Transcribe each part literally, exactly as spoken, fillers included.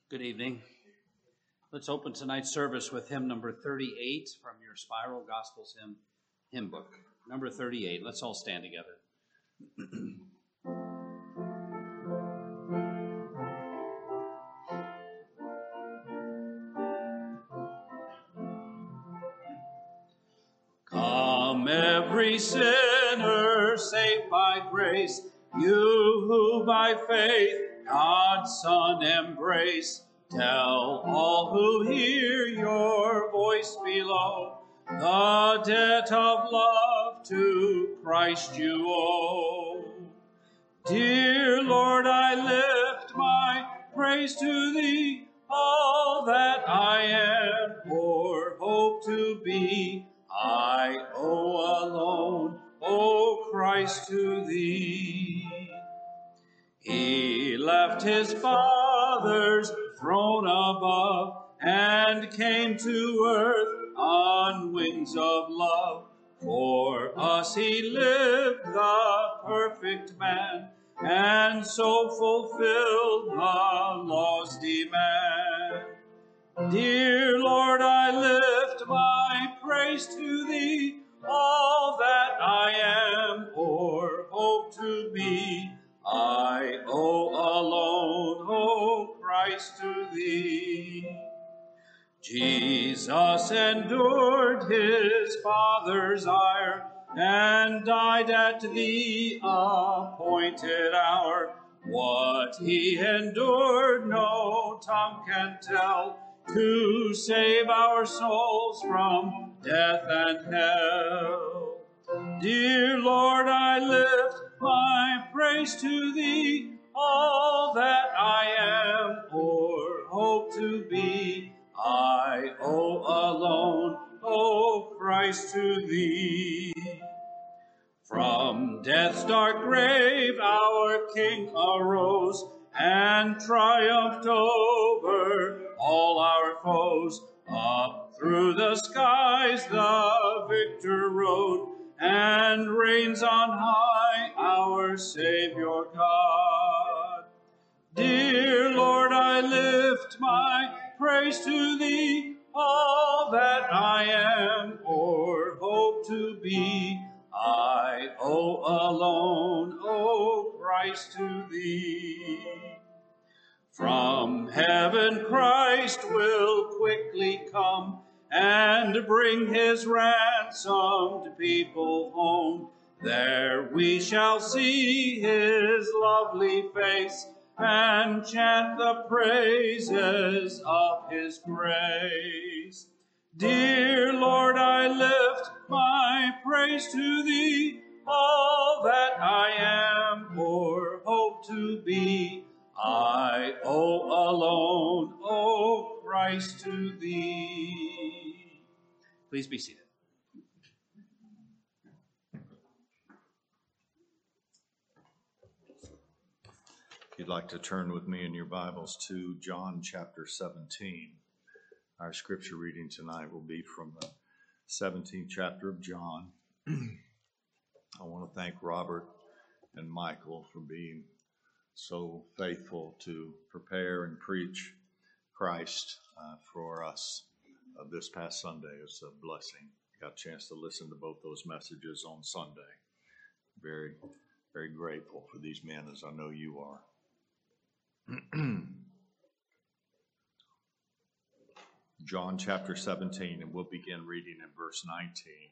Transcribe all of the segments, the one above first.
Good evening. Let's open tonight's service with hymn number thirty-eight from your Spiral Gospels hymn, hymn book. Number thirty-eight. Let's all stand together. Come, every sinner saved by grace, you who by faith God's Son embrace. Tell all who hear your voice below, the debt of love to Christ you owe. Dear Lord, I lift my praise to thee, all that I am or hope to be, I owe alone, O Christ, to thee. He left his Father's throne above and came to earth on wings of love. For us he lived, the perfect man, and so fulfilled the law's demand. Dear Lord, I lift my praise to thee, all that I am or hope to be, I owe alone, O Christ, to thee. Jesus endured his Father's ire and died at the appointed hour. What he endured no tongue can tell, to save our souls from death and hell. Dear Lord, I lift my praise to thee, all that I am or hope to be, I owe alone, O Christ, to thee. From death's dark grave our King arose and triumphed over all our foes. Up through the skies the victor rode, and reigns on high our Savior God. Dear Lord, I lift my praise to thee, all that I am or hope to be, I owe alone, O Christ, to thee. From heaven Christ will quickly come and bring his ransomed people home. There we shall see his lovely face and chant the praises of his grace. Dear Lord, I lift my praise to thee, all that I am or hope to be, I owe alone, O Christ, to thee. Please be seated. If you'd like to turn with me in your Bibles to John chapter seventeen. Our scripture reading tonight will be from the seventeenth chapter of John. I want to thank Robert and Michael for being so faithful to prepare and preach Christ uh, for us uh, this past Sunday. It's a blessing. Got a chance to listen to both those messages on Sunday. Very, very grateful for these men, as I know you are. John chapter seventeen, and we'll begin reading in verse nineteen.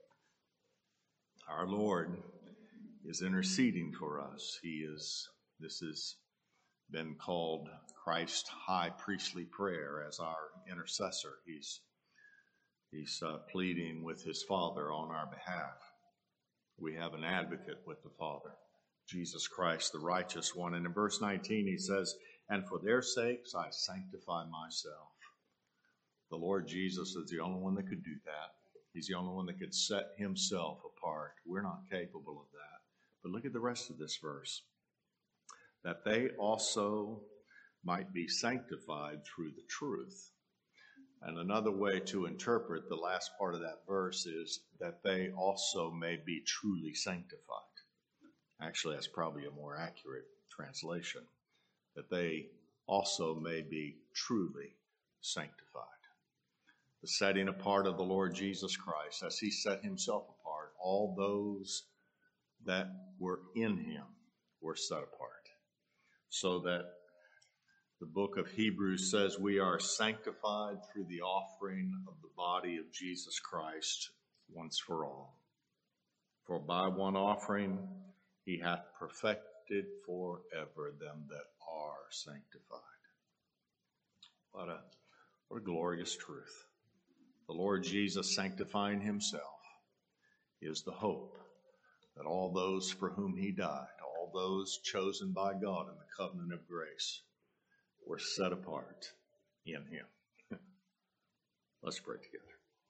Our Lord is interceding for us. He is, this has been called Christ's high priestly prayer as our intercessor. He's, he's uh, pleading with his Father on our behalf. We have an advocate with the Father, Jesus Christ, the righteous one. And in verse nineteen, he says, and for their sakes I sanctify myself. The Lord Jesus is the only one that could do that. He's the only one that could set himself apart. We're not capable of that. But look at the rest of this verse. That they also might be sanctified through the truth. And another way to interpret the last part of that verse is that they also may be truly sanctified. Actually, that's probably a more accurate translation. That they also may be truly sanctified. The setting apart of the Lord Jesus Christ, as he set himself apart, all those that were in him were set apart, so that the book of Hebrews says we are sanctified through the offering of the body of Jesus Christ once for all. For by one offering he hath perfected forever them that are sanctified. What a, what a glorious truth. The Lord Jesus sanctifying himself is the hope that all those for whom he died, all those chosen by God in the covenant of grace, were set apart in him. Let's pray together.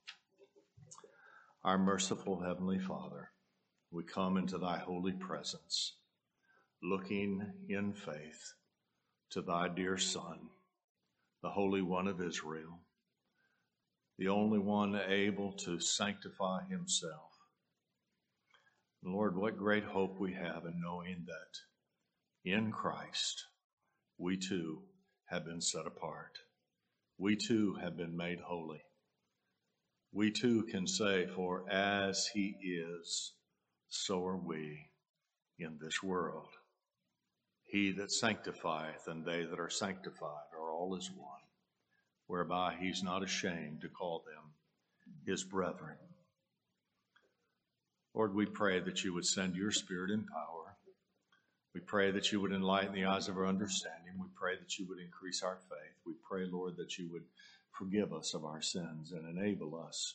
Our merciful Heavenly Father, we come into thy holy presence, looking in faith to thy dear Son, the Holy One of Israel, the only one able to sanctify himself. Lord, what great hope we have in knowing that in Christ we too have been set apart. We too have been made holy. We too can say, for as he is, so are we in this world. He that sanctifieth and they that are sanctified are all as one, whereby he's not ashamed to call them his brethren. Lord, we pray that you would send your Spirit in power. We pray that you would enlighten the eyes of our understanding. We pray that you would increase our faith. We pray, Lord, that you would forgive us of our sins and enable us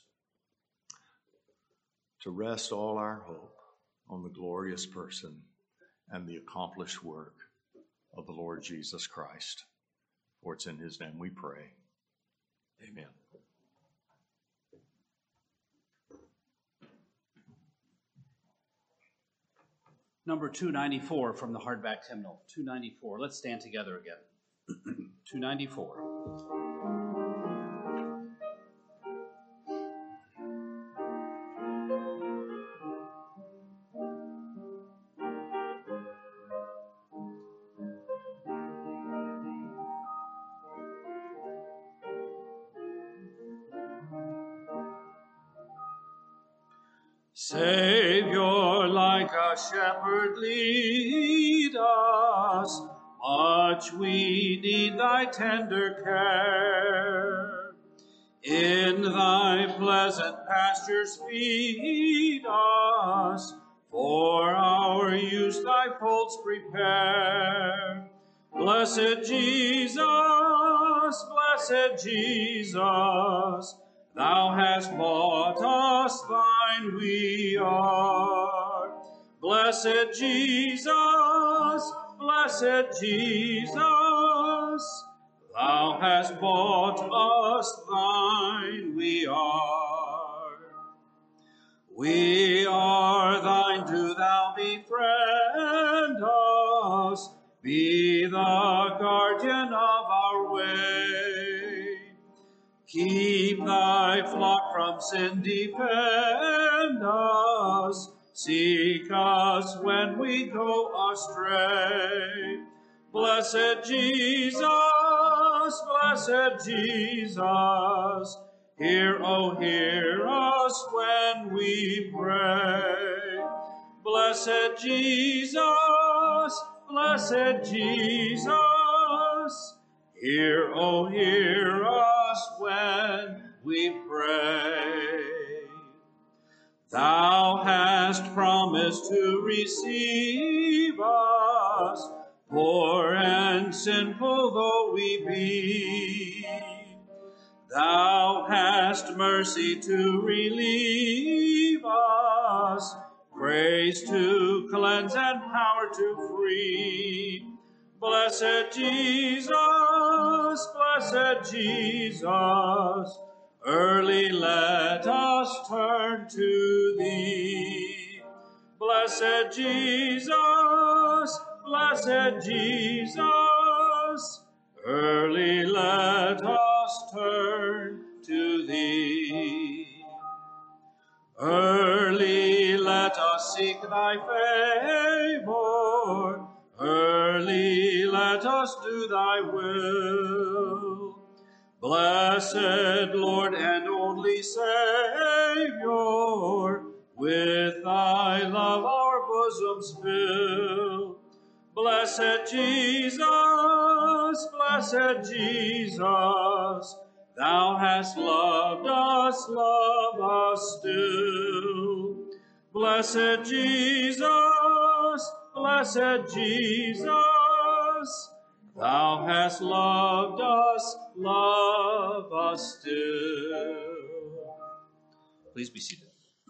to rest all our hope on the glorious person and the accomplished work of the Lord Jesus Christ. For it's in his name we pray. Amen. Number two ninety-four from the hardback hymnal. two ninety-four. Let's stand together again. two ninety-four. Savior, like a shepherd, lead us. Much we need thy tender care. In thy pleasant pastures feed us. For our use thy folds prepare. Blessed Jesus, blessed Jesus, thou hast bought us, thine we are. Blessed Jesus, blessed Jesus, thou hast bought us, thine we are. We are thine, do thou befriend us, be the guardian of our way. Keep thy flock from sin, defend us, seek us when we go astray. Blessed Jesus, blessed Jesus, hear, oh, hear us when we pray. Blessed Jesus, blessed Jesus, hear, oh, hear us when we pray. Thou hast promised to receive us, poor and sinful though we be. Thou hast mercy to relieve us, grace to cleanse and power to free. Blessed Jesus, blessed Jesus, early let us turn to thee. Blessed Jesus, blessed Jesus, early let us turn to thee. Early let us seek thy favor, early let let us do thy will. Blessed Lord and only Savior, with thy love our bosoms fill. Blessed Jesus, blessed Jesus, thou hast loved us, love us still. Blessed Jesus, blessed Jesus, thou hast loved us, love us still. Please be seated.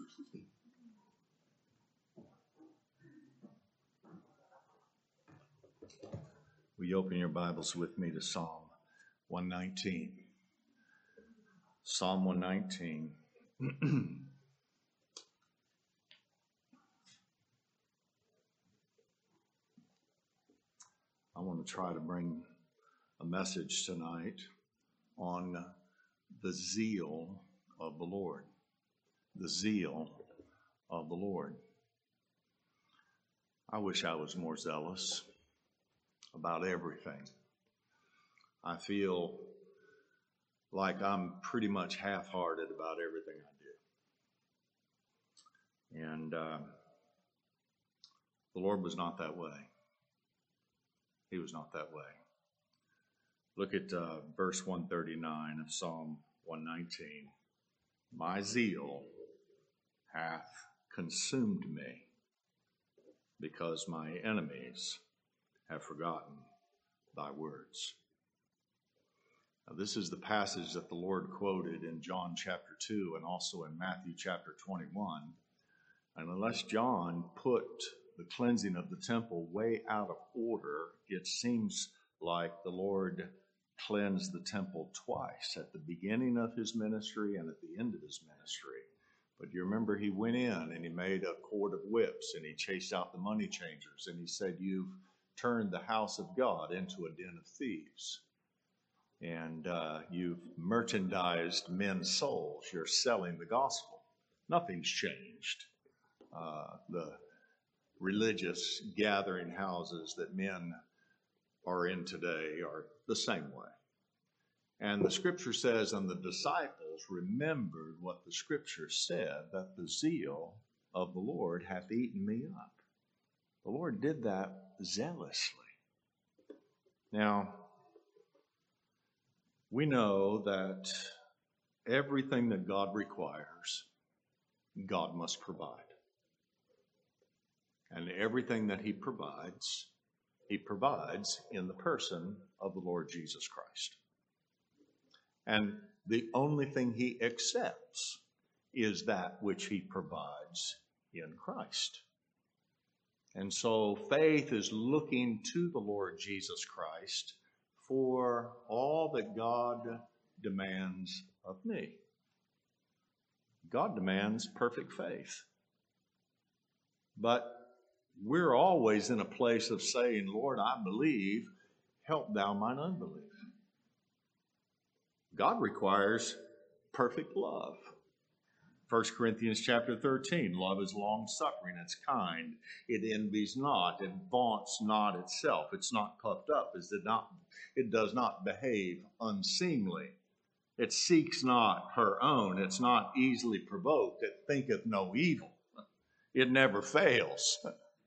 Will you open your Bibles with me to Psalm one nineteen? Psalm one nineteen. I want to try to bring a message tonight on the zeal of the Lord. The zeal of the Lord. I wish I was more zealous about everything. I feel like I'm pretty much half-hearted about everything I do. And uh, the Lord was not that way. He was not that way. Look at uh, verse one thirty-nine of Psalm one nineteen. My zeal hath consumed me, because my enemies have forgotten thy words. Now, this is the passage that the Lord quoted in John chapter two and also in Matthew chapter twenty-one. And unless John put the cleansing of the temple way out of order, it seems like the Lord cleansed the temple twice, at the beginning of his ministry and at the end of his ministry. But you remember, he went in and he made a cord of whips and he chased out the money changers and he said, you've turned the house of God into a den of thieves. And uh, you've merchandised men's souls. You're selling the gospel. Nothing's changed. Uh, the religious gathering houses that men are in today are the same way. And the scripture says, and the disciples remembered what the scripture said, that the zeal of the Lord hath eaten me up. The Lord did that zealously. Now, we know that everything that God requires, God must provide. And everything that he provides, he provides in the person of the Lord Jesus Christ. And the only thing he accepts is that which he provides in Christ. And so faith is looking to the Lord Jesus Christ for all that God demands of me. God demands perfect faith. But we're always in a place of saying, Lord, I believe, help thou mine unbelief. God requires perfect love. First Corinthians chapter thirteen, love is long-suffering, it's kind, it envies not, it vaunts not itself, it's not puffed up, it does not, it does not behave unseemly. It seeks not her own, it's not easily provoked, it thinketh no evil. It never fails.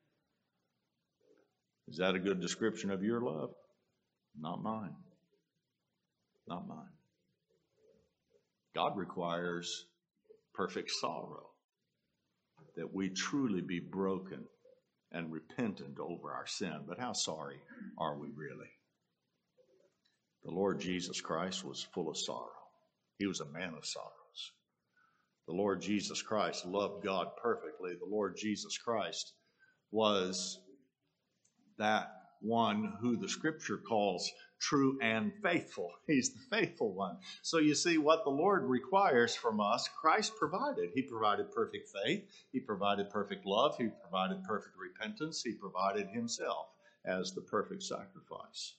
Is that a good description of your love? Not mine. Not mine. God requires perfect sorrow, that we truly be broken and repentant over our sin. But how sorry are we really? The Lord Jesus Christ was full of sorrow. He was a man of sorrows. The Lord Jesus Christ loved God perfectly. The Lord Jesus Christ was that one who the scripture calls true and faithful. He's the faithful one. So you see, what the Lord requires from us, Christ provided. He provided perfect faith. He provided perfect love. He provided perfect repentance. He provided himself as the perfect sacrifice.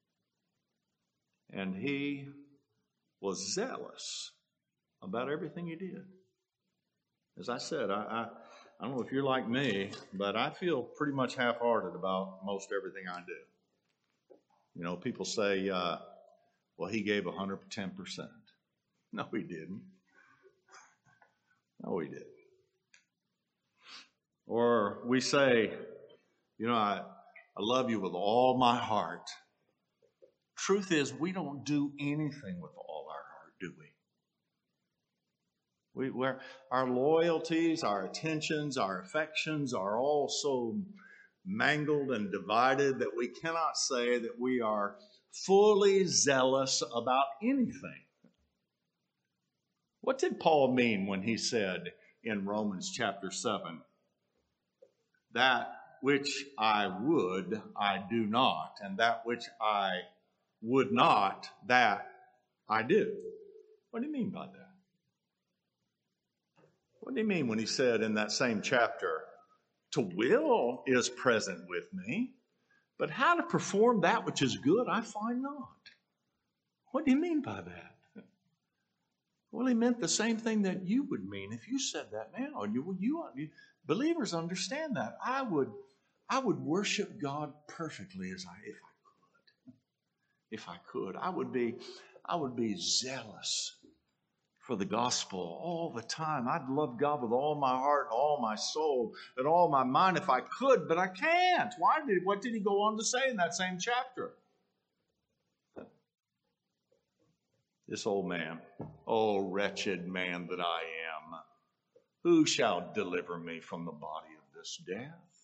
And he was zealous about everything he did. As I said, I, I, I don't know if you're like me, but I feel pretty much half-hearted about most everything I do. You know, people say, uh, well, he gave one hundred ten percent. No, he didn't. No, he didn't. Or we say, you know, I, I love you with all my heart. Truth is, we don't do anything with all our heart, do we? We, we're, our loyalties, our attentions, our affections are all so mangled and divided that we cannot say that we are fully zealous about anything. What did Paul mean when he said in Romans chapter seven, that which I would, I do not, and that which I would not, that I do? What do you mean by that? What do you mean when he said in that same chapter, to will is present with me, but how to perform that which is good I find not? What do you mean by that? Well, he meant the same thing that you would mean if you said that now. And you, you, you believers understand that. I would, I would worship God perfectly as I, if I could. If I could, I would be, I would be zealous for the gospel all the time. I'd love God with all my heart and all my soul and all my mind if I could, but I can't. Why did, what did he go on to say in that same chapter? This old man, oh wretched man that I am, who shall deliver me from the body of this death?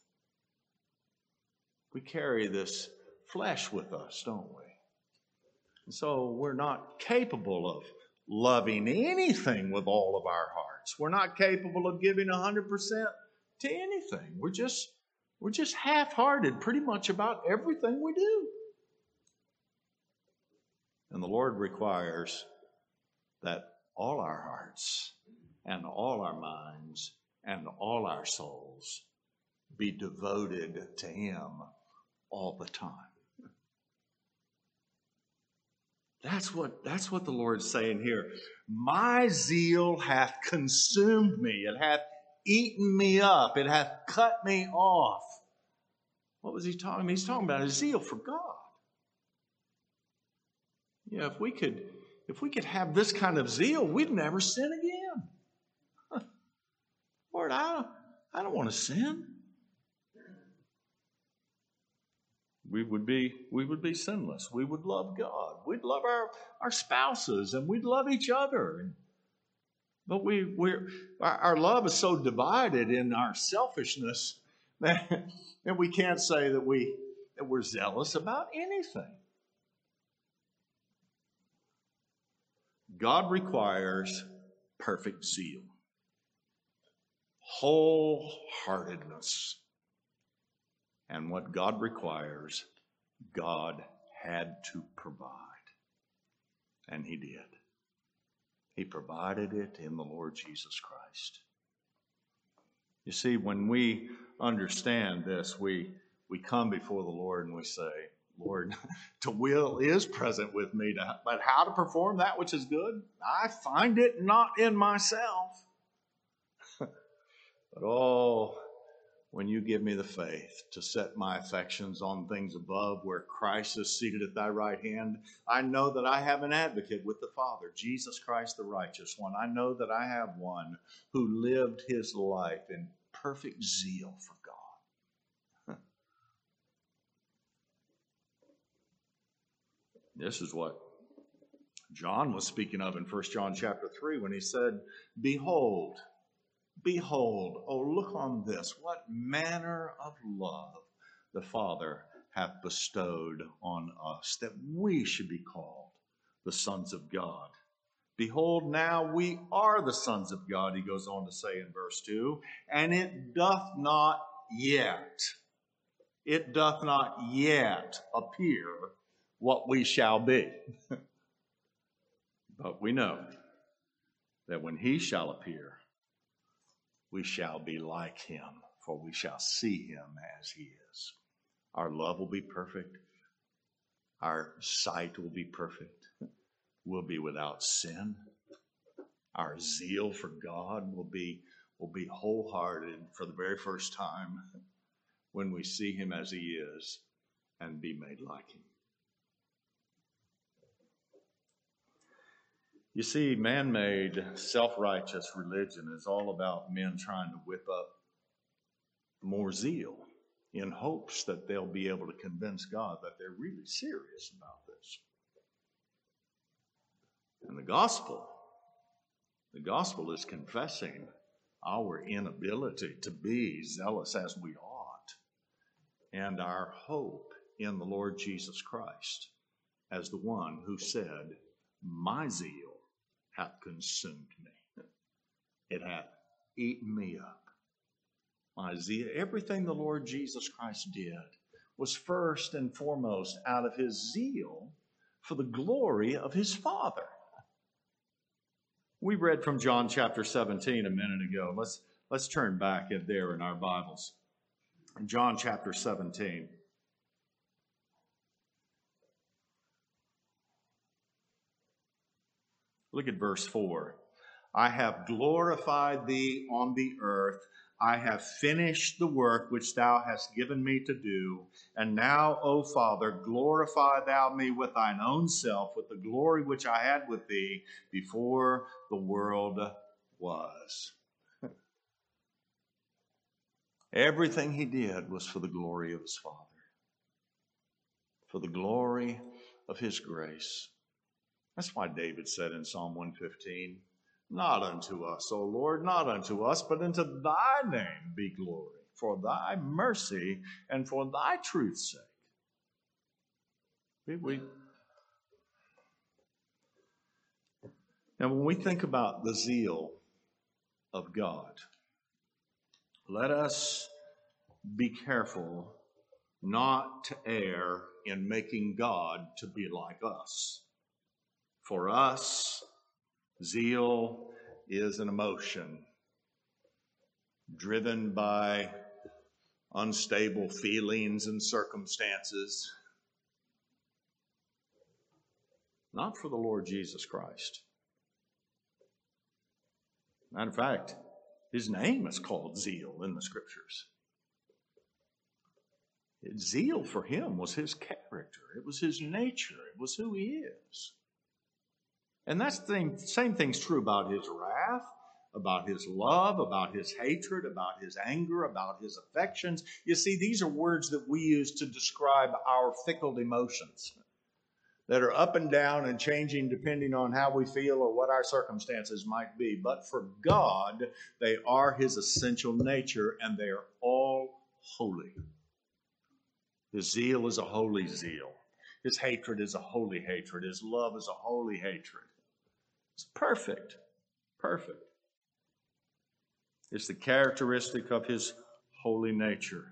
We carry this flesh with us, don't we? And so we're not capable of loving anything with all of our hearts. We're not capable of giving one hundred percent to anything. We're just, we're just half-hearted pretty much about everything we do. And the Lord requires that all our hearts and all our minds and all our souls be devoted to Him all the time. That's what, that's what the Lord's saying here. My zeal hath consumed me. It hath eaten me up. It hath cut me off. What was he talking about? He's talking about his zeal for God. You know, if we could, if we could have this kind of zeal, we'd never sin again. Lord, I, I don't want to sin. We would be, we would be sinless. We would love God. We'd love our, our spouses, and we'd love each other. But we, we're, our, our love is so divided in our selfishness that, that we can't say that, we, that we're zealous about anything. God requires perfect zeal, wholeheartedness. And what God requires, God had to provide. And He did. He provided it in the Lord Jesus Christ. You see, when we understand this, we, we come before the Lord and we say, Lord, to will is present with me, to, but how to perform that which is good, I find it not in myself. But oh, when you give me the faith to set my affections on things above where Christ is seated at thy right hand, I know that I have an advocate with the Father, Jesus Christ the righteous one. I know that I have one who lived his life in perfect zeal for God. This is what John was speaking of in First John chapter three when he said, Behold, Behold, oh, look on this, what manner of love the Father hath bestowed on us, that we should be called the sons of God. Behold, now we are the sons of God, he goes on to say in verse two, and it doth not yet, it doth not yet appear what we shall be. But we know that when he shall appear, we shall be like him, for we shall see him as he is. Our love will be perfect. Our sight will be perfect. We'll be without sin. Our zeal for God will be, will be wholehearted for the very first time when we see him as he is and be made like him. You see, man-made, self-righteous religion is all about men trying to whip up more zeal in hopes that they'll be able to convince God that they're really serious about this. And the gospel, the gospel is confessing our inability to be zealous as we ought, and our hope in the Lord Jesus Christ as the one who said, "My zeal hath consumed me. It hath eaten me up." My zeal, everything the Lord Jesus Christ did was first and foremost out of his zeal for the glory of his Father. We read from John chapter seventeen a minute ago. Let's, let's turn back in there in our Bibles. In John chapter seventeen. Look at verse four. I have glorified thee on the earth. I have finished the work which thou hast given me to do. And now, O Father, glorify thou me with thine own self, with the glory which I had with thee before the world was. Everything he did was for the glory of his Father, for the glory of his grace. That's why David said in Psalm one fifteen, "Not unto us, O Lord, not unto us, but unto thy name be glory, for thy mercy and for thy truth's sake." We, we, now, when we think about the zeal of God, let us be careful not to err in making God to be like us. For us, zeal is an emotion driven by unstable feelings and circumstances, not for the Lord Jesus Christ. Matter of fact, his name is called zeal in the Scriptures. Zeal for him was his character. It was his nature. It was who he is. And that's the thing, same thing's true about his wrath, about his love, about his hatred, about his anger, about his affections. You see, these are words that we use to describe our fickle emotions that are up and down and changing depending on how we feel or what our circumstances might be. But for God, they are his essential nature, and they are all holy. His zeal is a holy zeal. His hatred is a holy hatred. His love is a holy hatred. It's perfect. Perfect. It's the characteristic of his holy nature.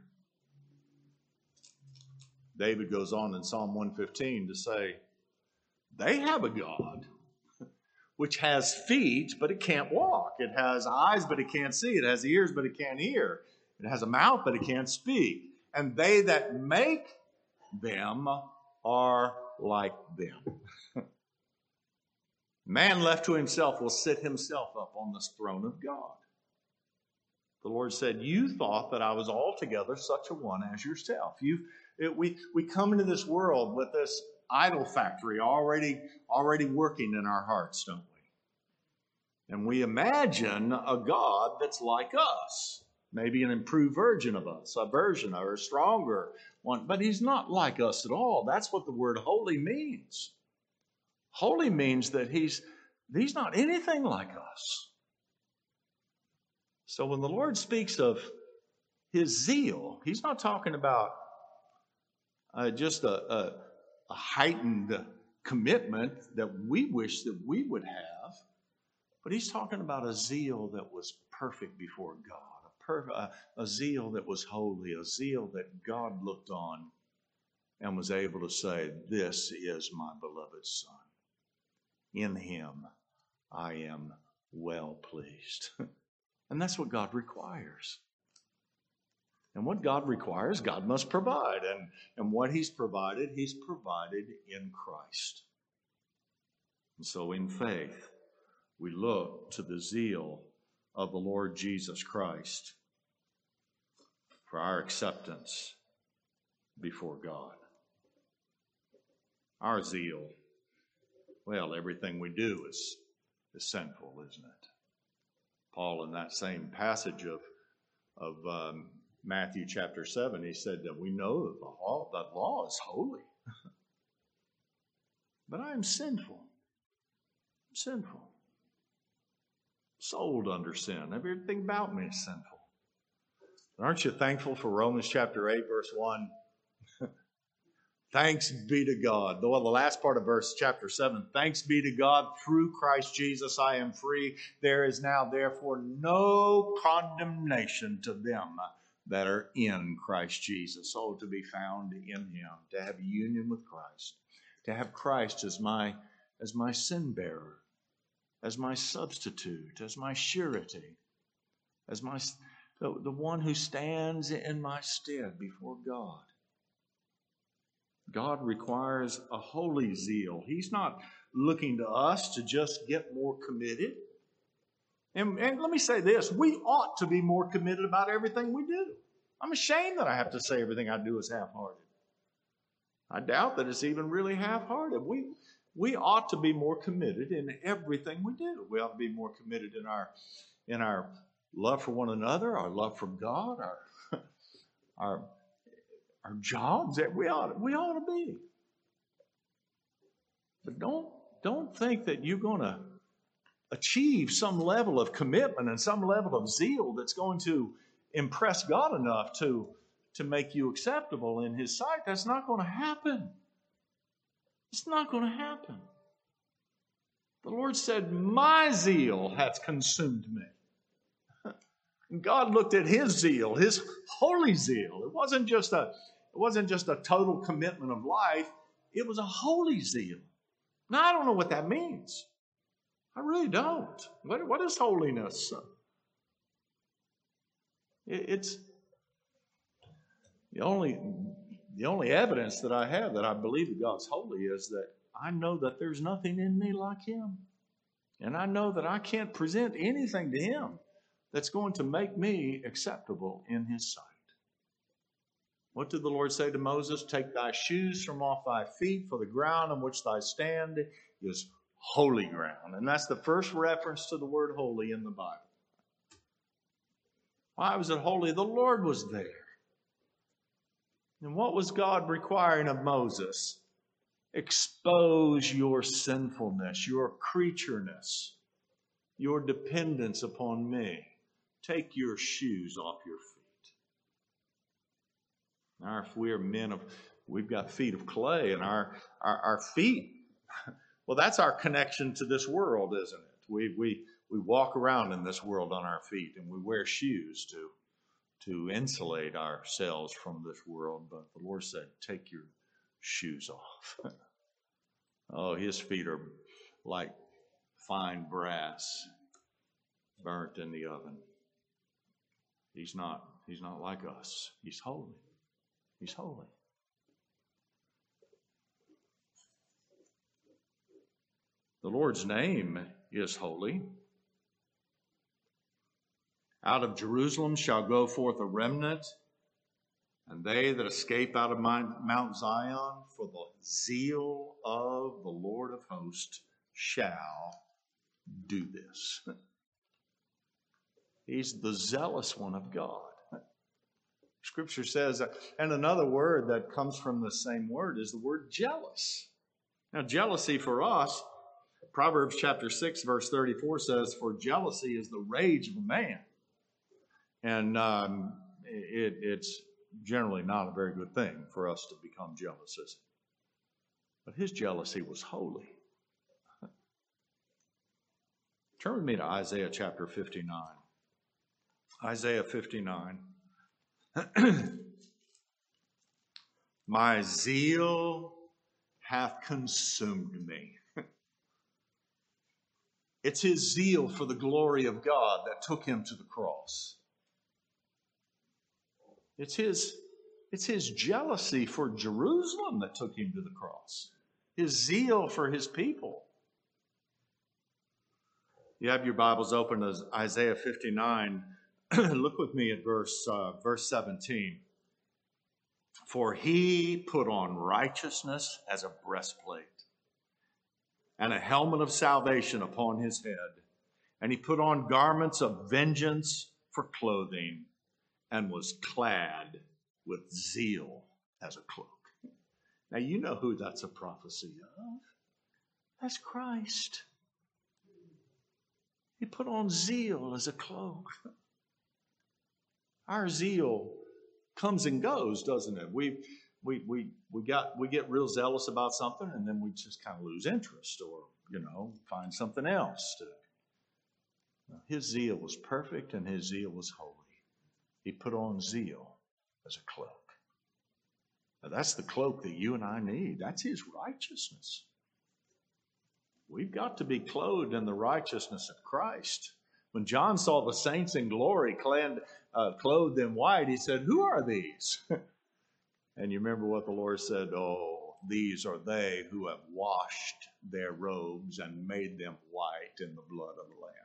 David goes on in Psalm one fifteen to say, they have a God which has feet, but it can't walk. It has eyes, but it can't see. It has ears, but it can't hear. It has a mouth, but it can't speak. And they that make them are like them. Man left to himself will sit himself up on this throne of God. The Lord said, you thought that I was altogether such a one as yourself. You've, it, we, we come into this world with this idol factory already, already working in our hearts, don't we? And we imagine a God that's like us. Maybe an improved version of us, a version or a stronger one. But he's not like us at all. That's what the word holy means. Holy means that he's, he's not anything like us. So when the Lord speaks of his zeal, he's not talking about uh, just a, a, a heightened commitment that we wish that we would have, but he's talking about a zeal that was perfect before God, a, a, a zeal that was holy, a zeal that God looked on and was able to say, this is my beloved Son. In him I am well pleased. And that's what God requires. And what God requires, God must provide. And, and what he's provided, he's provided in Christ. And so in faith, we look to the zeal of the Lord Jesus Christ for our acceptance before God. Our zeal, well, everything we do is is sinful, isn't it? Paul, in that same passage of, of um, Matthew chapter seven, he said that we know that the law, that law is holy. But I am sinful. I'm sinful. Sold under sin. Everything about me is sinful. Aren't you thankful for Romans chapter eight, verse one? Thanks be to God. Well, the last part of verse chapter seven. Thanks be to God, through Christ Jesus I am free. There is now therefore no condemnation to them that are in Christ Jesus. Oh, to be found in Him, to have union with Christ, to have Christ as my, as my sin bearer, as my substitute, as my surety, as my the, the one who stands in my stead before God. God requires a holy zeal. He's not looking to us to just get more committed. And, and let me say this, we ought to be more committed about everything we do. I'm ashamed that I have to say everything I do is half-hearted. I doubt that it's even really half-hearted. We, we ought to be more committed in everything we do. We ought to be more committed in our, in our love for one another, our love for God, our, our, our jobs. We ought, we ought to be. But don't, don't think that you're going to achieve some level of commitment and some level of zeal that's going to impress God enough to, to make you acceptable in His sight. That's not going to happen. It's not going to happen. The Lord said, my zeal hath consumed me. And God looked at His zeal, His holy zeal. It wasn't just a, it wasn't just a total commitment of life. It was a holy zeal. Now, I don't know what that means. I really don't. What, what is holiness? It, it's the only, the only evidence that I have that I believe that God's holy is that I know that there's nothing in me like Him. And I know that I can't present anything to Him that's going to make me acceptable in His sight. What did the Lord say to Moses? Take thy shoes from off thy feet, for the ground on which thy stand is holy ground. And that's the first reference to the word holy in the Bible. Why was it holy? The Lord was there. And what was God requiring of Moses? Expose your sinfulness, your creatureness, your dependence upon me. Take your shoes off your feet. Now, if we are men of, we've got feet of clay, and our, our, our feet, well, that's our connection to this world, isn't it? We, we, we walk around in this world on our feet, and we wear shoes to, to insulate ourselves from this world. But the Lord said, take your shoes off. Oh, His feet are like fine brass burnt in the oven. He's not, he's not like us. He's holy. He's holy. The Lord's name is holy. Out of Jerusalem shall go forth a remnant, and they that escape out of Mount Zion, for the zeal of the Lord of hosts shall do this. He's the zealous one of God. Scripture says, and another word that comes from the same word is the word jealous. Now, jealousy for us, Proverbs chapter six, verse thirty-four says, for jealousy is the rage of a man. And um, it, it's generally not a very good thing for us to become jealous, is it? But his jealousy was holy. Turn with me to Isaiah chapter fifty-nine. Isaiah fifty-nine. My zeal hath consumed me. It's His zeal for the glory of God that took Him to the cross. It's His, it's His jealousy for Jerusalem that took Him to the cross. His zeal for His people. You have your Bibles open as Isaiah fifty-nine. Look with me at verse, uh, verse seventeen. For He put on righteousness as a breastplate, and a helmet of salvation upon his head. And he put on garments of vengeance for clothing, and was clad with zeal as a cloak. Now you know who that's a prophecy of. That's Christ. He put on zeal as a cloak. Our zeal comes and goes, doesn't it? We we we we got we get real zealous about something, and then we just kind of lose interest, or you know, find something else to. His zeal was perfect, and his zeal was holy. He put on zeal as a cloak. Now that's the cloak that you and I need. That's his righteousness. We've got to be clothed in the righteousness of Christ. When John saw the saints in glory clad, uh, clothed in white, he said, "Who are these?" And you remember what the Lord said? "Oh, these are they who have washed their robes and made them white in the blood of the Lamb."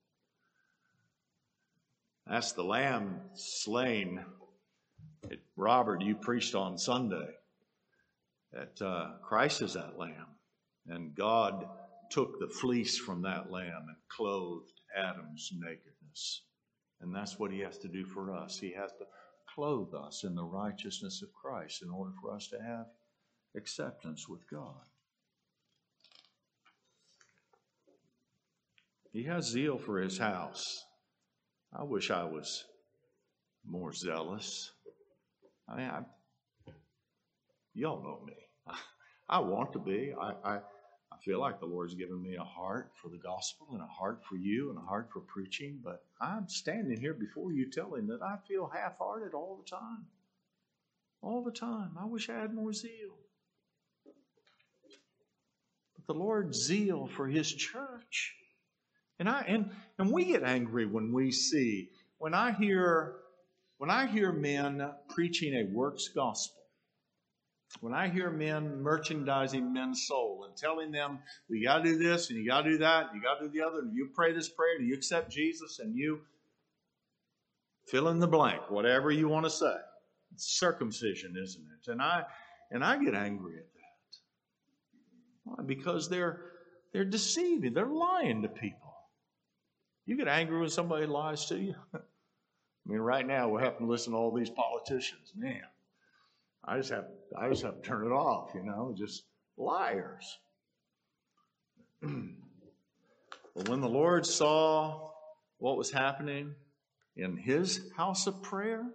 That's the Lamb slain. It, Robert, you preached on Sunday that uh, Christ is that Lamb. And God took the fleece from that Lamb and clothed Adam's nakedness. And that's what he has to do for us. He has to clothe us in the righteousness of Christ in order for us to have acceptance with God. He has zeal for his house. I wish I was more zealous. I mean, I, y'all know me. I, I want to be. I, I, I feel like the Lord's given me a heart for the gospel and a heart for you and a heart for preaching, but I'm standing here before you telling that I feel half-hearted all the time. All the time. I wish I had more zeal. But the Lord's zeal for his church. And I and and we get angry when we see, when I hear when I hear men preaching a works gospel, when I hear men merchandising men's soul and telling them, "We got to do this and you got to do that and you got to do the other, and you pray this prayer and you accept Jesus and you fill in the blank, whatever you want to say." It's circumcision, isn't it? And I and I get angry at that. Why? Because they're they're deceiving, they're lying to people. You get angry when somebody lies to you. I mean, right now we're having to listen to all these politicians. Man, I just have I just have to turn it off, you know, just liars. But when the Lord saw what was happening in his house of prayer,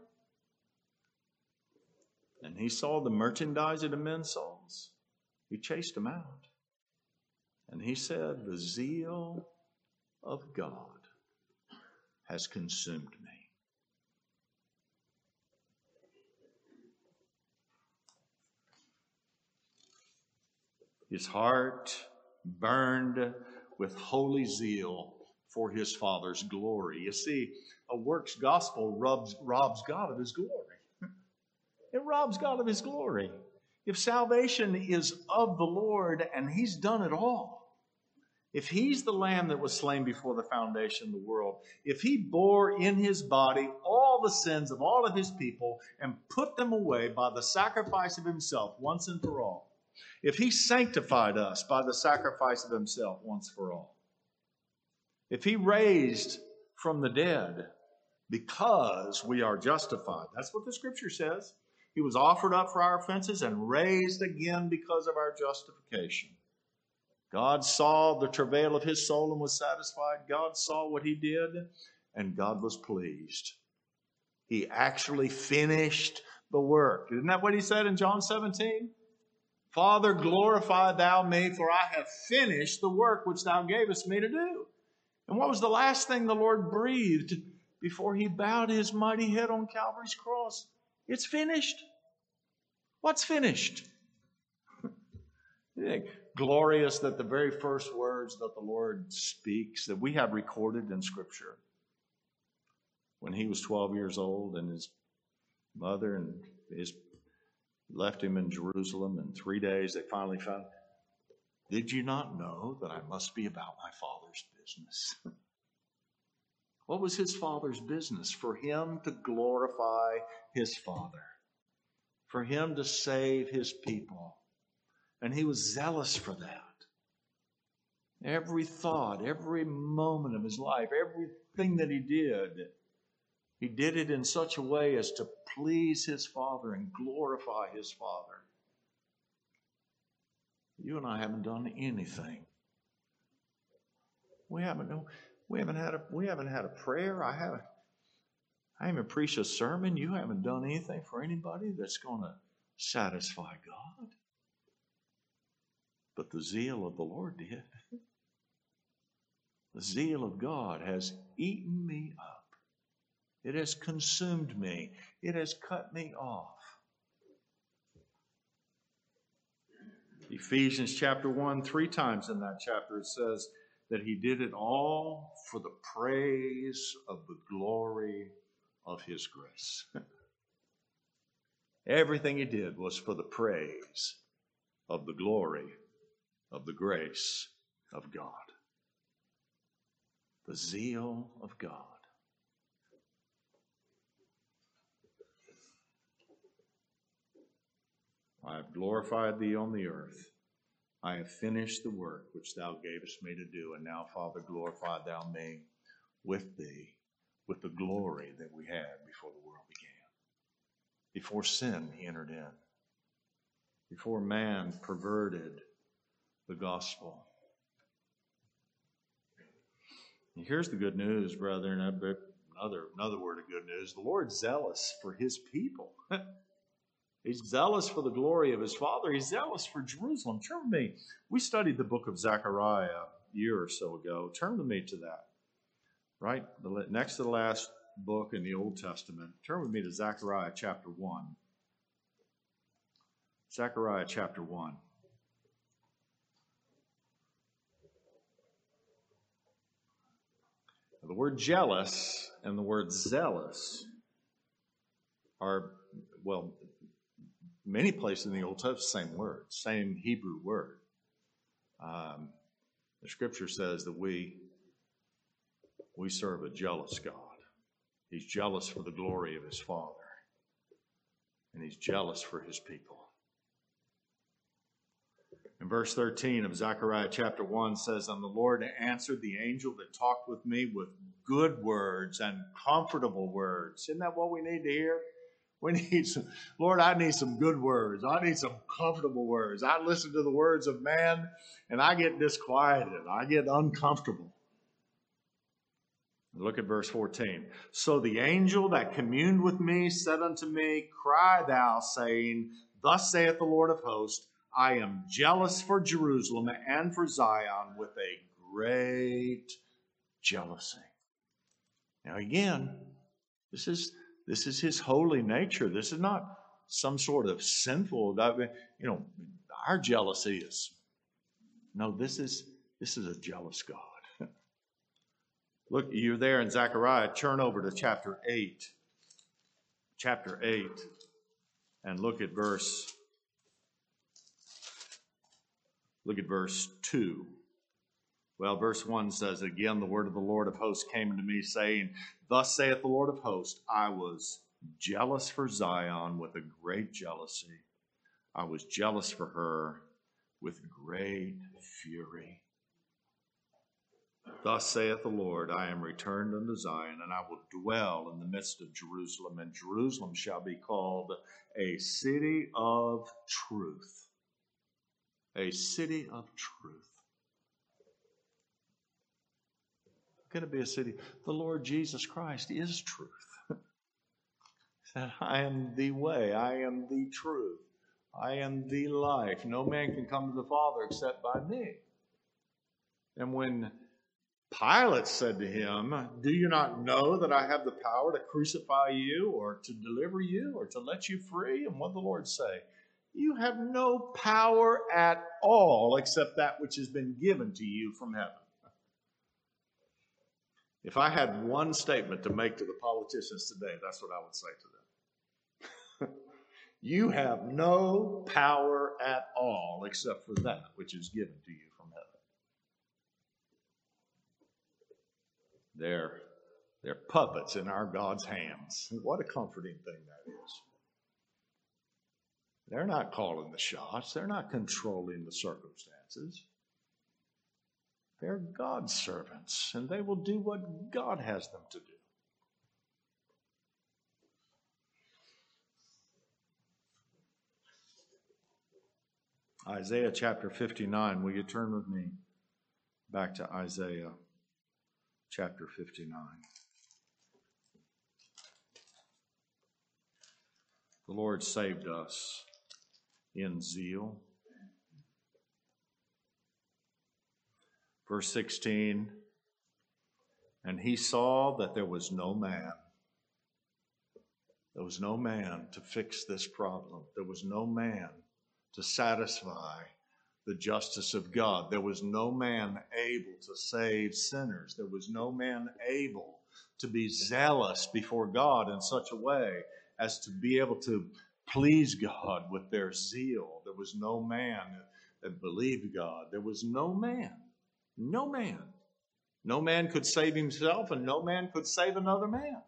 and he saw the merchandising of men's souls, he chased them out. And he said, "The zeal of God has consumed me." His heart burned with holy zeal for his Father's glory. You see, a works gospel robs, robs God of his glory. It robs God of his glory. If salvation is of the Lord and he's done it all, if he's the Lamb that was slain before the foundation of the world, if he bore in his body all the sins of all of his people and put them away by the sacrifice of himself once and for all, if he sanctified us by the sacrifice of himself once for all, if he raised from the dead because we are justified, that's what the scripture says. He was offered up for our offenses and raised again because of our justification. God saw the travail of his soul and was satisfied. God saw what he did, and God was pleased. He actually finished the work. Isn't that what he said in John seventeen? "Father, glorify thou me, for I have finished the work which thou gavest me to do." And what was the last thing the Lord breathed before he bowed his mighty head on Calvary's cross? It's finished. What's finished? Glorious that the very first words that the Lord speaks, that we have recorded in Scripture, when he was twelve years old and his mother and his left him in Jerusalem, in three days they finally found, "Did you not know that I must be about my Father's business?" What was his Father's business? For him to glorify his Father, for him to save his people. And he was zealous for that. Every thought, every moment of his life, everything that he did, he did it in such a way as to please his Father and glorify his Father. You and I haven't done anything. We haven't, we haven't had a, we haven't had a prayer. I haven't, I haven't preached a sermon. You haven't done anything for anybody that's going to satisfy God. But the zeal of the Lord did. The zeal of God has eaten me up. It has consumed me. It has cut me off. Ephesians chapter one, three times in that chapter it says that he did it all for the praise of the glory of his grace. Everything he did was for the praise of the glory of the grace of God. The zeal of God. I have glorified thee on the earth. I have finished the work which thou gavest me to do. And now, Father, glorify thou me with thee, with the glory that we had before the world began. Before sin entered in. Before man perverted the gospel. And here's the good news, brethren. Another, another word of good news. The Lord's zealous for his people. He's zealous for the glory of his Father. He's zealous for Jerusalem. Turn with me. We studied the book of Zechariah a year or so ago. Turn with me to that. Right? The, next to the last book in the Old Testament. Turn with me to Zechariah chapter one. Zechariah chapter one. The word jealous and the word zealous are, well, many places in the Old Testament, same word, same Hebrew word. Um, the Scripture says that we we serve a jealous God. He's jealous for the glory of his Father, and he's jealous for his people. In verse thirteen of Zechariah chapter one says, "And the Lord answered the angel that talked with me with good words and comfortable words." Isn't that what we need to hear? We need some, Lord, I need some good words. I need some comfortable words. I listen to the words of man and I get disquieted. I get uncomfortable. Look at verse fourteen. "So the angel that communed with me said unto me, Cry thou, saying, Thus saith the Lord of hosts, I am jealous for Jerusalem and for Zion with a great jealousy." Now again, this is this is his holy nature. This is not some sort of sinful, you know, our jealousy is. No, this is this is a jealous God. Look, you're there in Zechariah. Turn over to chapter eight. Chapter eight. And look at verse Look at verse two. Well, verse one says, "Again, the word of the Lord of hosts came unto me, saying, Thus saith the Lord of hosts, I was jealous for Zion with a great jealousy. I was jealous for her with great fury. Thus saith the Lord, I am returned unto Zion, and I will dwell in the midst of Jerusalem, and Jerusalem shall be called a city of truth." A city of truth. Going to be a city. The Lord Jesus Christ is truth. He said, I am the way. I am the truth. I am the life. No man can come to the Father except by me. And when Pilate said to him, "Do you not know that I have the power to crucify you or to deliver you or to let you free?" And what did the Lord say? "You have no power at all except that which has been given to you from heaven." If I had one statement to make to the politicians today, that's what I would say to them. You have no power at all except for that which is given to you from heaven. They're, they're puppets in our God's hands. What a comforting thing that is. They're not calling the shots. They're not controlling the circumstances. They're God's servants, and they will do what God has them to do. Isaiah chapter fifty-nine. Will you turn with me back to Isaiah chapter fifty-nine? The Lord saved us in zeal. Verse sixteen, and he saw that there was no man. There was no man to fix this problem. There was no man to satisfy the justice of God. There was no man able to save sinners. There was no man able to be zealous before God in such a way as to be able to please God with their zeal. There was no man that believed God. There was no man. No man. No man could save himself, and no man could save another man.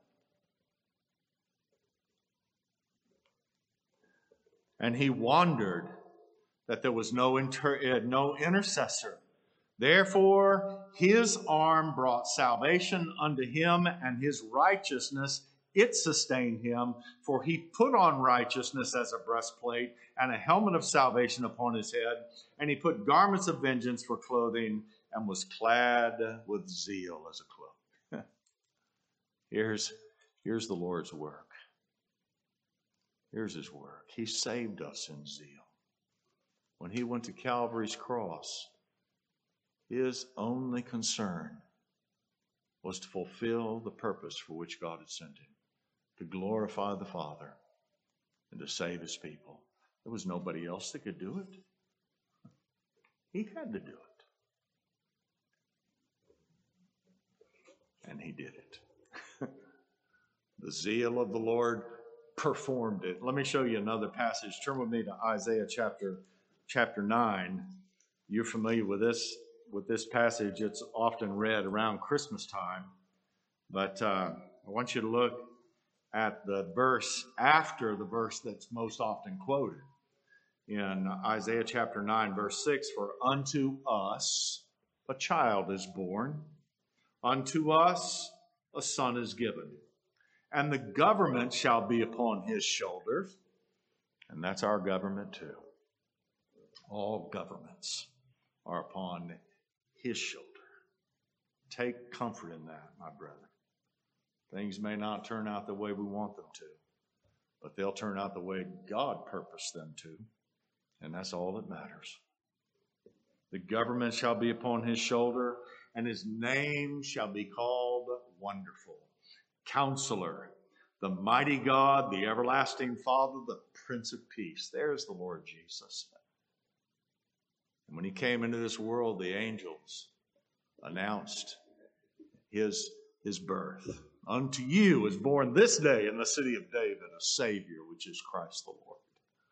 And he wondered that there was no, inter- no intercessor. Therefore, his arm brought salvation unto him, and his righteousness, it sustained him. For he put on righteousness as a breastplate, and a helmet of salvation upon his head. And he put garments of vengeance for clothing, and was clad with zeal as a cloak. here's, here's the Lord's work. Here's his work. He saved us in zeal. When he went to Calvary's cross, his only concern was to fulfill the purpose for which God had sent him, to glorify the Father and to save his people. There was nobody else that could do it. He had to do it. And he did it. The zeal of the Lord performed it. Let me show you another passage. Turn with me to Isaiah chapter, chapter nine. You're familiar with this, with this passage. It's often read around Christmas time. But uh, I want you to look at the verse after the verse that's most often quoted. In Isaiah chapter nine, verse six, for unto us a child is born, unto us a son is given, and the government shall be upon his shoulders. And that's our government too. All governments are upon his shoulder. Take comfort in that, my brother. Things may not turn out the way we want them to, but they'll turn out the way God purposed them to, and that's all that matters. The government shall be upon his shoulder, and his name shall be called Wonderful, Counselor, the Mighty God, the Everlasting Father, the Prince of Peace. There's the Lord Jesus. And when he came into this world, the angels announced his, his birth. Unto you is born this day in the city of David a Savior, which is Christ the Lord.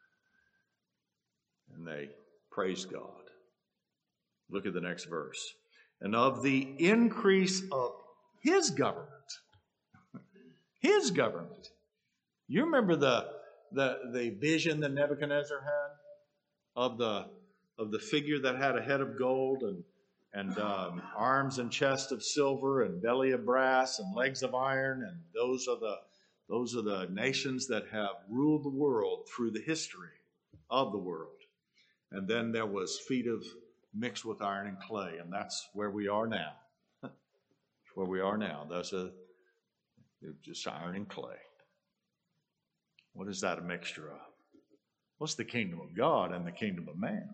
And they praised God. Look at the next verse. And of the increase of his government, his government. You remember the, the, the vision that Nebuchadnezzar had of the, of the figure that had a head of gold and, and um, arms and chest of silver and belly of brass and legs of iron, and those are the those are the nations that have ruled the world through the history of the world. And then there was feet of mixed with iron and clay, and that's where we are now. That's where we are now. That's a just iron and clay. What is that a mixture of? What's the kingdom of God and the kingdom of man?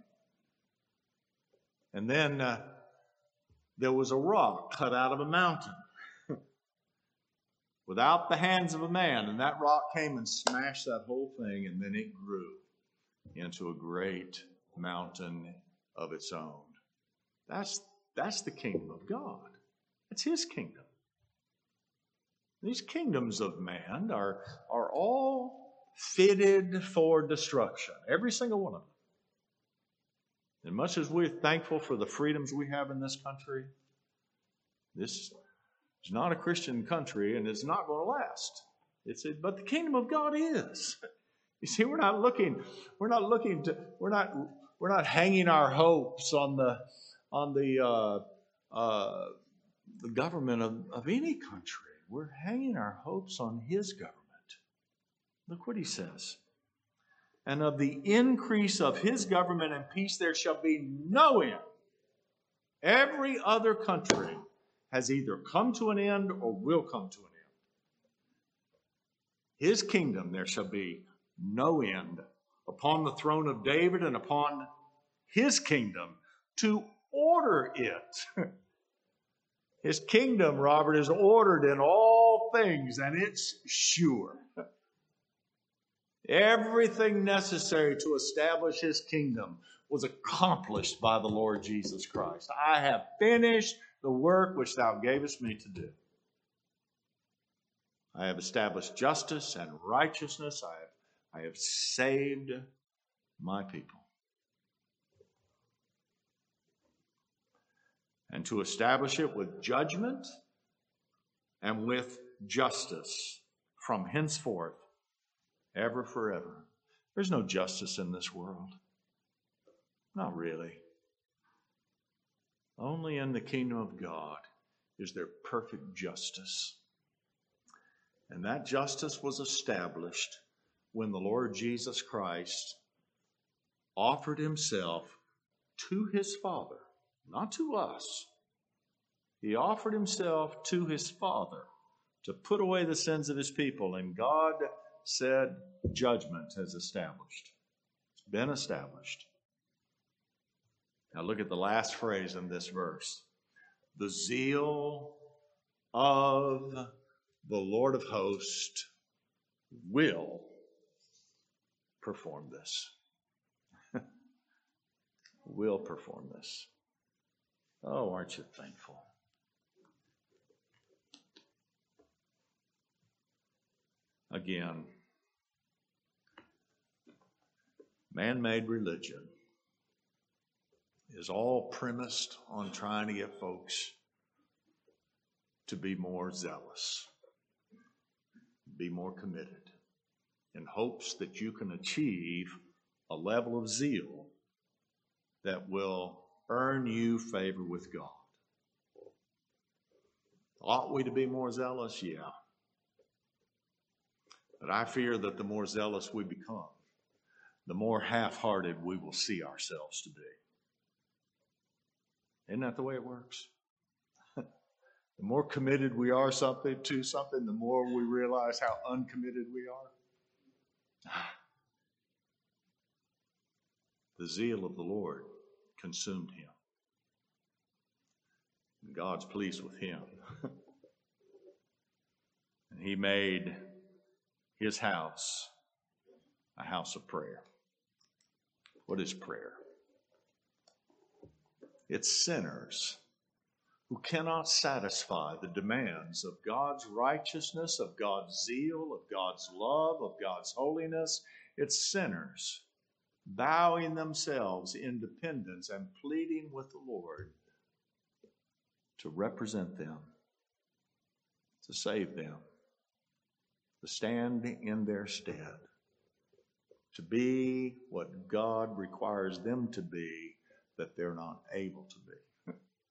And then uh, there was a rock cut out of a mountain without the hands of a man, and that rock came and smashed that whole thing, and then it grew into a great mountain of its own. That's, that's the kingdom of God. It's his kingdom. These kingdoms of man are, are all fitted for destruction, every single one of them. And much as we're thankful for the freedoms we have in this country, this is not a Christian country, and it's not going to last. It's a, but the kingdom of God is. You see, we're not looking, we're not looking to, we're not, we're not hanging our hopes on the, on the, uh, uh, the government of, of any country. We're hanging our hopes on His government. Look what He says. And of the increase of His government and peace there shall be no end. Every other country has either come to an end or will come to an end. His kingdom there shall be no end upon the throne of David and upon His kingdom to order it. His kingdom, Robert, is ordered in all things, and it's sure. Everything necessary to establish His kingdom was accomplished by the Lord Jesus Christ. I have finished the work which Thou gavest me to do. I have established justice and righteousness. I have, I have saved my people. And to establish it with judgment and with justice from henceforth, ever forever. There's no justice in this world. Not really. Only in the kingdom of God is there perfect justice. And that justice was established when the Lord Jesus Christ offered Himself to His Father, not to us. He offered Himself to His Father to put away the sins of His people. And God said, judgment has established. It's been established. Now look at the last phrase in this verse. The zeal of the Lord of hosts will perform this. Will perform this. Oh, aren't you thankful? Again, man-made religion is all premised on trying to get folks to be more zealous, be more committed, in hopes that you can achieve a level of zeal that will earn you favor with God. Ought we to be more zealous? Yeah. But I fear that the more zealous we become, the more half-hearted we will see ourselves to be. Isn't that the way it works? The more committed we are something to something, the more we realize how uncommitted we are. The zeal of the Lord consumed him. And God's pleased with him. And he made his house a house of prayer. What is prayer? It's sinners who cannot satisfy the demands of God's righteousness, of God's zeal, of God's love, of God's holiness. It's sinners bowing themselves in dependence and pleading with the Lord to represent them, to save them, to stand in their stead, to be what God requires them to be that they're not able to be.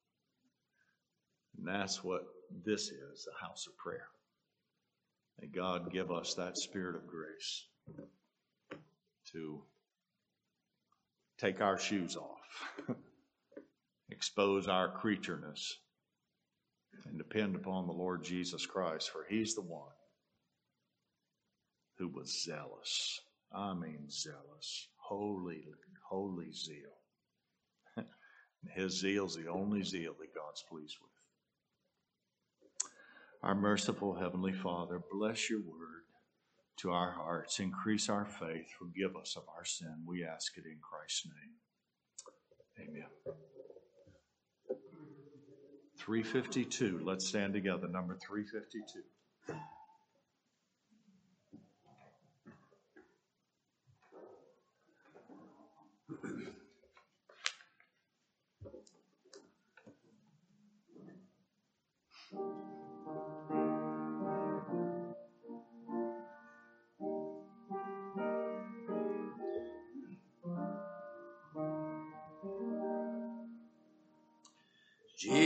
And that's what this is, a house of prayer. May God give us that spirit of grace to take our shoes off, expose our creatureness, and depend upon the Lord Jesus Christ, for He's the one who was zealous. I mean zealous, holy, holy zeal. His zeal is the only zeal that God's pleased with. Our merciful Heavenly Father, bless your word to our hearts. Increase our faith. Forgive us of our sin. We ask it in Christ's name. Amen. three fifty-two. Let's stand together. Number three fifty-two. Jesus.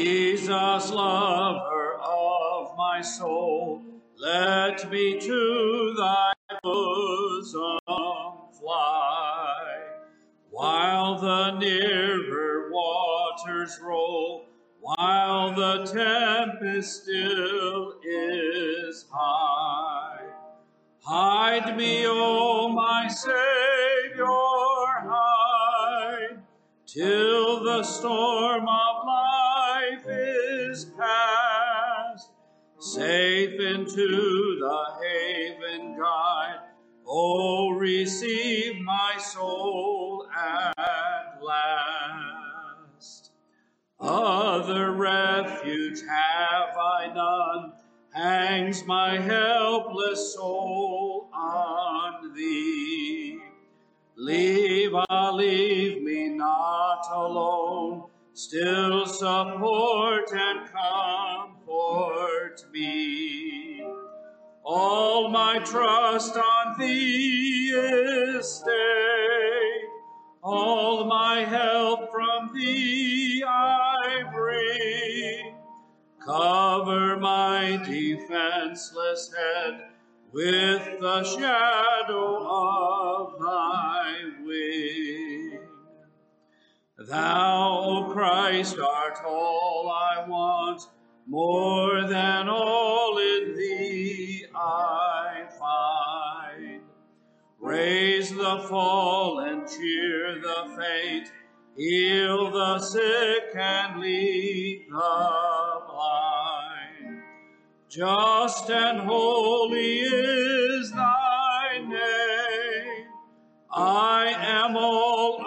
Jesus, lover of my soul, let me to thy bosom fly. While the nearer waters roll, while the tempest still is high, hide me, O my Savior, hide, till the storm of life is past. Safe into the haven guide, O receive my soul at last. Other refuge have I none, hangs my helpless soul on thee. Leave, ah, leave me not alone, still support and comfort me. All my trust on thee is stayed, all my help from thee I bring. Cover my defenseless head with the shadow of thy wing. Thou, O Christ, art all I want, more than all in thee I find. Raise the fallen, cheer the faint, heal the sick, and lead the blind. Just and holy is thy name. I am all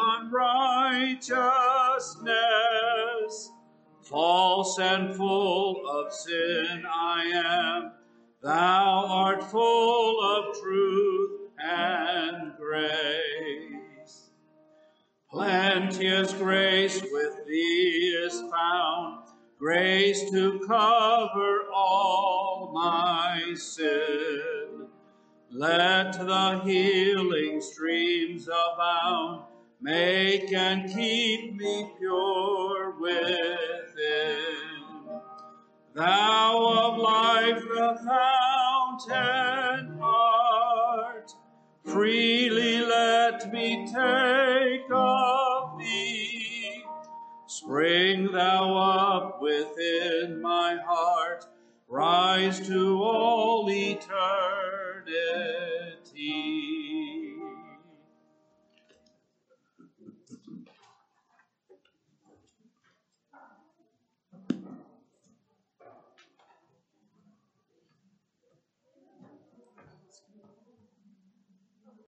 unrighteousness. False and full of sin I am. Thou art full of truth and grace. Plenteous grace with thee is found, grace to cover all my sin. Let the healing streams abound, make and keep me pure within. Thou of life the fountain art, freely let me take of thee. Spring thou up within my heart, rise to